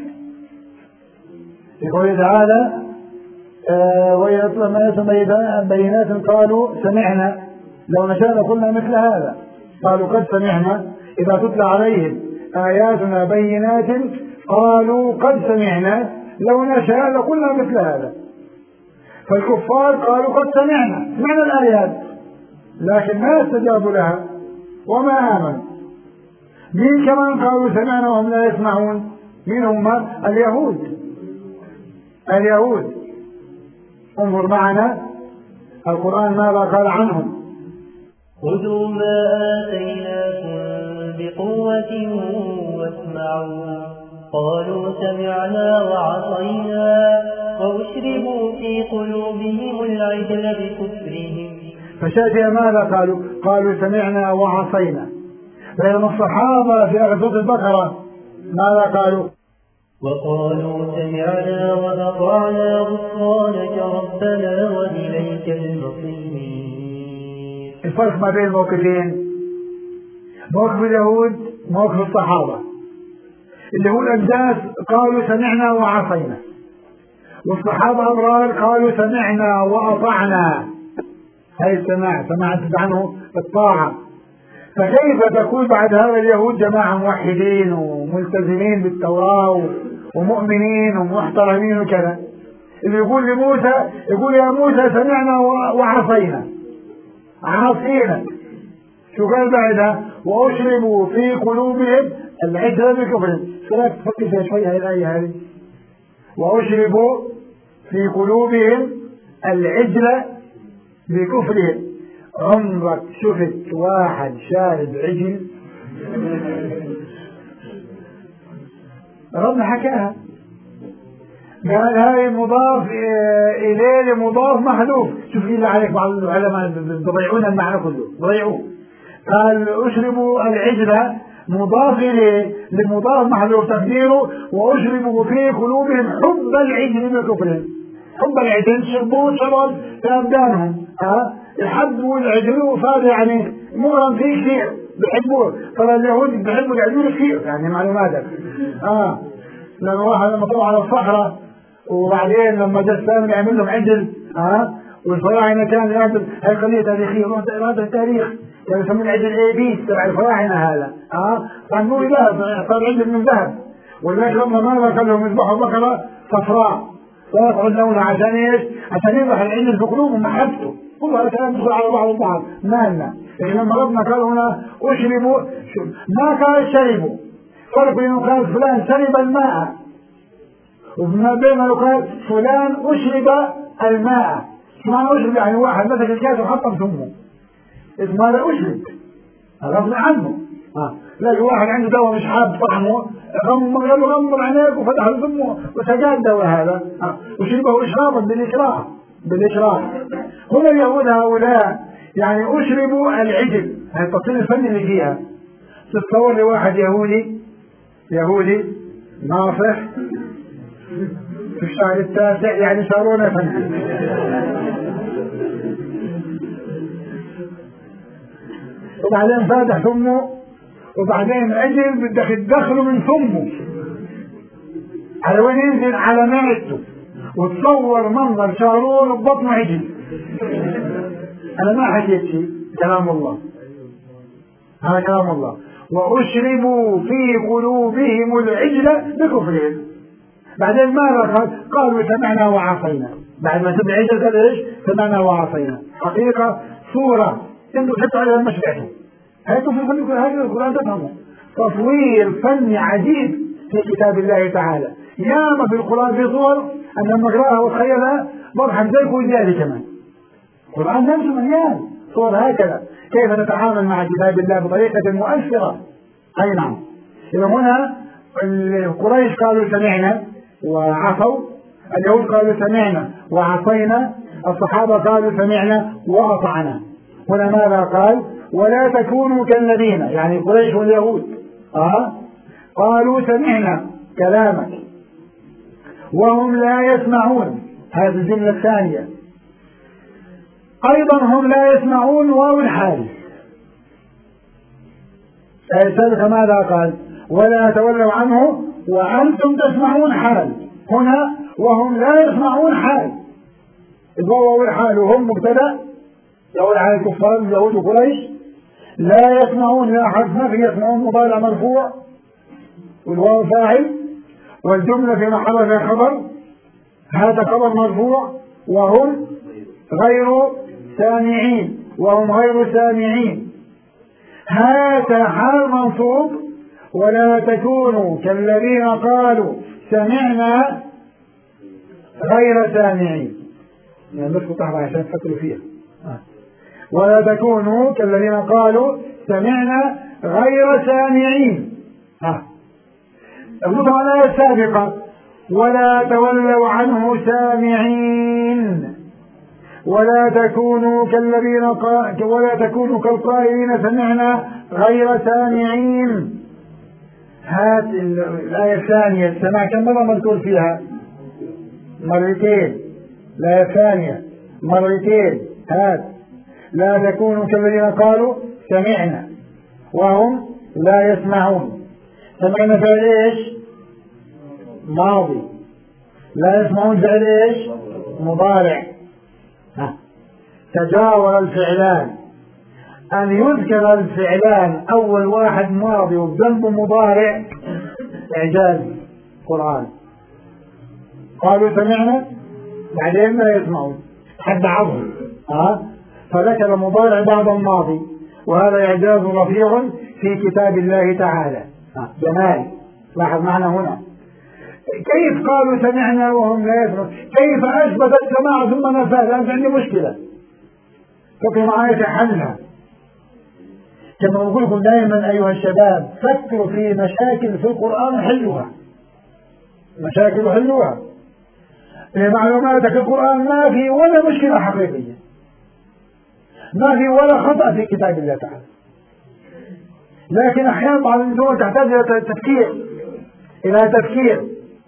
يقول تعالى: آه وإذا أطلب ما بينات قالوا سمعنا لو نشاء قلنا مثل هذا. قالوا قد سمعنا إذا تتلى عليهم آياتنا بينات قالوا قد سمعنا لو نشاء لقلنا مثل هذا. فالكفار قالوا قد سمعنا، سمعنا الآيات لكن ما استجابوا لها وما آمنوا. مين كمان قالوا سمعنا وهم لا يسمعون؟ مين هم؟ اليهود. اليهود انظر معنا القرآن ماذا قال عنهم: خذوا ما آتيناكم بقوة واسمعوا. قالوا سمعنا وعصينا وأشربوا في قلوبهم العجل بكفرهم. فشاهد ماذا قالوا؟ قالوا سمعنا وعصينا. بينما الصحابة في غزوة البقرة ماذا قالوا؟ وقالوا سمعنا وأطعنا غفرانك ربنا وإليك المصير. الفرق ما بين الموقفين: موقف اليهود موقف الصحابة. اللي هو الأجداث قالوا سمعنا وعصينا، والصحابة أبرار قالوا سمعنا وأطعنا. هاي السماع سمعت عنه الطاعة. فكيف تكون بعد هذا اليهود جماعة موحدين وملتزمين بالتوراة ومؤمنين ومحترمين وكذا؟ اللي يقول لموسى يقول: يا موسى سمعنا وعصينا، عاصينا. شو قال بعدها؟ وأشربوا في قلوبهم العجل بكفرهم. شو رايك تفكر فيها شوي هاي الآية هذه؟ وأشربوا في قلوبهم العجل بكفرهم. عمرك شفت واحد شارب عجل؟ ربنا حكاها، قال هاي مضاف إليه مضاف محذوف. شوف اللي عليك بعض العلماء بيضيعون المعنى كله، ضيعوه. قال أشربوا العجل مضاف إليه لمضاف محذوف تقديره: وأشربوا في قلوبهم حب العجل بكفرهم. حب العجل شربوه شرب في أبدانهم، ها يحبوا العجل، فهذا يعني مغرم فيه كثير بيحبوه. طبعا اليهود بيحبوا العجل كثير، يعني معلوماتك. اه لما واحد لما طلع على الصحراء وبعدين لما جاء الثاني يعمل لهم عجل، اه والفراعنه كان يعمل هاي قضيه تاريخيه، هذا التاريخ يعني يسمون العجل اي بي تبع الفراعنه هذا، اه قالوا ذهب، صار عجل من ذهب. ولذلك لما ماذا قال لهم يذبحوا بقره صفراء ويقعد لونها عشان ايش؟ عشان يذبح العجل في قلوبهم محبته. كل هذا الكلام يدخل على بعض البعض مالنا. يعني لما ربنا قال هنا اشربوا، ما قال شربوا. فرق بينه قال فلان شرب الماء، وما بينه قال فلان اشرب الماء. شو معنى اشرب؟ يعني واحد مسك الكاس وحطه بثمه، اسمه هذا اشرب، غصب عنه. اه لا واحد عنده دواء مش حاب طعمه، غمض قال له غمض عينيك وفتح له فمه وسجى الدواء هذا، اه وشربه اشرابا بالاكراه، بالاكراه. هم اليهود هؤلاء يعني اشربوا العجل. هذا التفصيل الفني اللي فيها. تتصور لي واحد يهودي يهودي ناصح في الشهر التاسع يعني صارونا فن، وبعدين فاتح ثمه، وبعدين عجل بدك تدخله من ثمه على وين ينزل على معدته، وتصور منظر شارون وبطنه عجل. انا ما حكيت شيء، كلام الله، هذا كلام الله. وأشربوا في قلوبهم العجل بكفرهم. بعدين ماذا قال؟ قالوا سمعنا وعصينا. بعد ما سمع عيسى قال ايش؟ سمعنا وعصينا. حقيقة صورة انتم تحطوا عليها المشبع. هاتوا في كل هذا القرآن تفهموا. تصوير فني عجيب في كتاب الله تعالى. ياما في القرآن في صور أن لما نقرأها وتخيلها بضحك زيك وزيادة كمان. القرآن نفسه مليان صور هكذا كيف نتعامل مع كتاب الله بطريقة مؤثرة. أي نعم. إذا هنا قريش قالوا سمعنا وعصوا، اليهود قالوا سمعنا وعصينا، الصحابة قالوا سمعنا وأطعنا. هنا ماذا قال؟ ولا تكونوا كالذين، يعني قريش واليهود آه قالوا سمعنا كلامك وهم لا يسمعون. هذه الجملة الثانية أيضا هم لا يسمعون واو الحال. السابق ماذا قال؟ ولا تولوا عنه وأنتم تسمعون حال. هنا وهم لا يسمعون حال. الواو الحال وهم مبتدأ يقول على الكفار اليهود وقريش. لا يسمعون لا حرف نفي، يسمعون مضارع مرفوع والواو فاعل والجملة في محل خبر. هذا خبر مرفوع وهم غير سامعين وهم غير سامعين. هذا حال منصوب ولا تكونوا كالذين قالوا سمعنا غير سامعين. يعني بس تحضر عشان تفكروا فيها. ولا تكونوا كالذين قالوا سمعنا غير سامعين. ها النقطة الآية السابقة ولا تولوا عنه سامعين ولا تكونوا كالذين قا... ولا تكونوا كالقائلين سمعنا غير سامعين. هات الآية الثانية السماع كم مرة مذكور فيها؟ مرتين. الآية الثانية مرتين. هات لا تكونوا كالذين قالوا سمعنا وهم لا يسمعون. سمعنا فعل ايش؟ ماضي. لا يسمعون فعل ايش؟ مضارع. ها. تجاور الفعلان. أن يذكر الفعلان أول واحد ماضي وبجنبه مضارع إعجاز قرآن. قالوا سمعنا بعدين لا يسمعون حد عظم. ها فذكر مضارع بعد الماضي وهذا إعجاز رفيع في كتاب الله تعالى. جمال. لاحظ معنا هنا كيف قالوا سمعنا وهم لا يسمعون؟ كيف أثبت السماع ثم نفاذ؟ أنت عندي مشكلة فكروا معايا في حلها. كما أقول لكم دائما أيها الشباب فكروا في مشاكل في القرآن حلوها. مشاكل حلوها. معلوماتك القرآن ما في ولا مشكلة حقيقية، ما في ولا خطأ في كتاب الله تعالى، لكن أحيانا بعض الأمور تحتاج إلى تفكير إلى تفكير.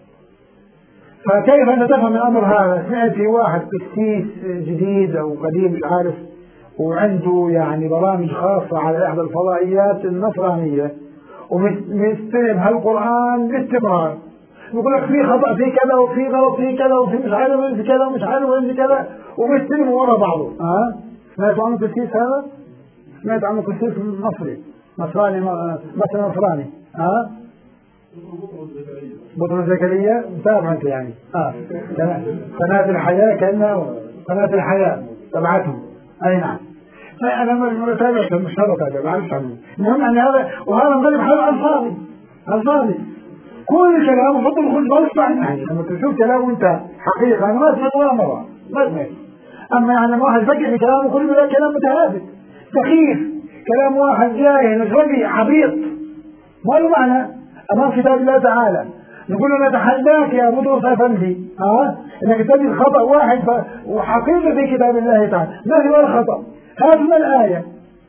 فكيف أنت تفهم الأمر هذا؟ سمعت في واحد قسيس جديد أو قديم مش عارف وعنده يعني برامج خاصة على إحدى الفضائيات النصرانية ومستلم هالقرآن باستمرار، يقول لك في خطأ في كذا وفي غلط في كذا وفي مش عارف وين في كذا ومش عارف وين في كذا ومستلم ورا بعضه. ها سمعت عن القسيس هذا؟ سمعت عن القسيس المصري نصراني مثلا نصراني. ها بطرس زكريا متابع انت يعني. اه قناة الحياة كأنه قناة الحياة تبعتهم. اي نعم. انا ما تابعت مش هذا ما اعرفش عنه. المهم ان هذا وهذا مغلب حاله على الفاضي على الفاضي. كل كلامه فضل خد غلط يعني لما تشوف كلامه انت حقيقة انا ما سمعت ولا مرة ما سمعت. اما يعني ما واحد فكر في كلامه كله ده كلام متهافت سخيف، كلام واحد جاهل غبي عبيط ما له معنى امام كتاب الله تعالى. نقول له نتحداك يا بطرس افندي اه انك تجد خطأ واحد ف... وحقيقة في كتاب الله تعالى ما في ولا خطأ. هذه الآية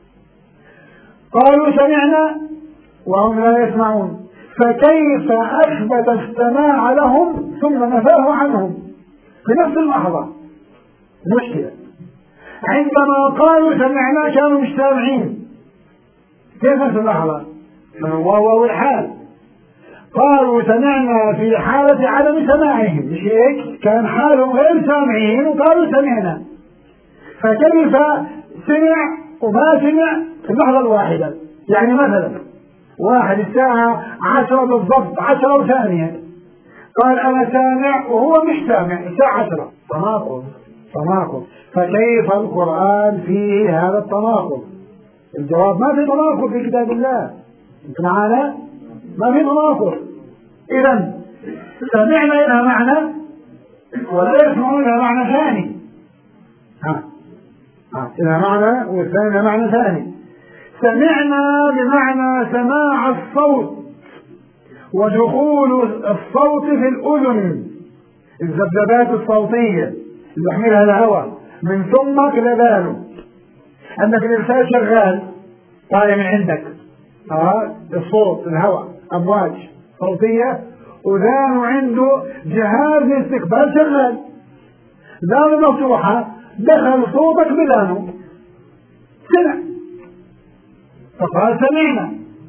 قالوا سمعنا وهم لا يسمعون، فكيف أثبت السماع لهم ثم نفاه عنهم في نفس اللحظة؟ مشكلة. عندما قالوا سمعنا كانوا مش سامعين. كيف نفس اللحظة؟ من الواو الحال. قالوا سمعنا في حالة عدم سماعهم مش هيك؟ كان حالهم غير سامعين وقالوا سمعنا. فكيف سمع وما سمع في اللحظة الواحدة؟ يعني مثلا واحد الساعة عشرة بالضبط عشرة وثانية قال أنا سامع وهو مش سامع الساعة عشرة. تناقض تناقض. فكيف القرآن فيه هذا التناقض؟ الجواب ما في تناقض في كتاب الله. انت معنا؟ ما في تناقض. إذا سمعنا لها معنى ولا يسمعون لها معنى ثاني. ها ها لها معنى والثاني لها معنى ثاني. سمعنا بمعنى سماع الصوت ودخول الصوت في الأذن، الذبذبات الصوتية اللي يحملها الهواء من ثمك لباله. عندك الإرسال شغال طالع من عندك اه الصوت الهواء أمواج صوتية، وذانه عنده جهاز الاستقبال شغال، ذانه مفتوحة دخل صوتك بذانه سمع فقال سمعنا.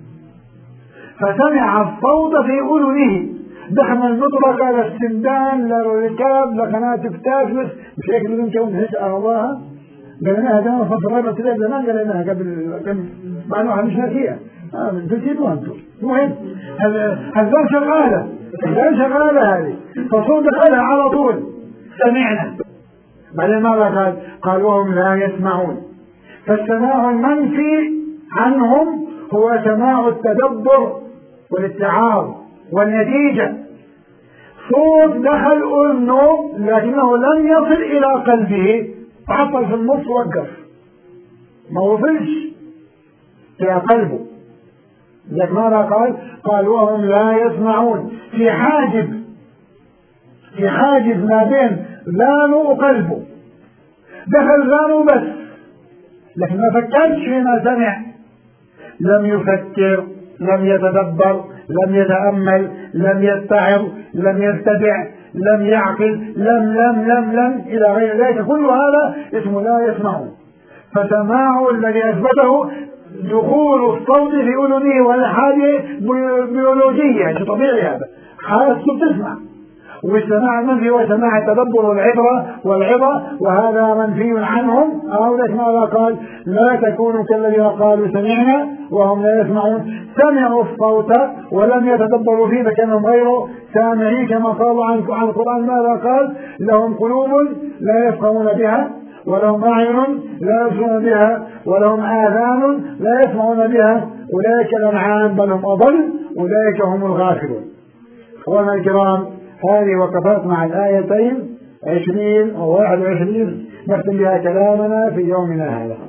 فسمع الصوت في أذنه، دخل المطرقة للسندان للركاب لقناة فتاش مش هيك لازم تكون هيك الله قالناها دائما فترة بس لا زمان قالناها قبل كم معلومة مش ناسيها اه من تنسيتوا انتم. المهم هالذان شغالة هالذان شغالة هذه فصوت دخلها على طول سمعنا. بعدين ماذا قال؟ قال وهم لا يسمعون. فالسماع المنفي عنهم هو سماع التدبر والاتعاظ والنتيجة. صوت دخل أذنه لكنه لم يصل إلى قلبه، تعطل في النص وقف ما وصلش إلى قلبه. لذلك ماذا قال؟ قال وهم لا يسمعون. في حاجب في حاجز ما بين ذانه وقلبه، دخل ذانه بس لكن ما فكرش فيما سمع، لم يفكر لم يتدبر لم يتأمل لم يتعظ لم يتبع لم يعقل لم لم لم لم إلى غير ذلك. كل هذا اسمه لا يسمعون. فسماع الذي أثبته دخول الصوت في أذنه، وهذا حاجة بيولوجية طبيعي، هذا حاسة بتسمع. والسماع المنفي هو سماع التدبر والعبرة والعظة، وهذا منفي عنهم. أو ماذا قال؟ لا تكونوا كالذين قالوا سمعنا وهم لا يسمعون. سمعوا الصوت ولم يتدبروا فيه فكانهم غير سامعين، كما قال عن عن القرآن ماذا قال؟ لهم قلوب لا يفقهون بها ولهم أعين لا يبصرون بها ولهم آذان لا يسمعون بها أولئك الأنعام بل هم أضل أولئك هم الغافلون. أخوانا الكرام، هذه وقفات مع الآيتين عشرين أو واحد وعشرين نختم بها كلامنا في يومنا هذا.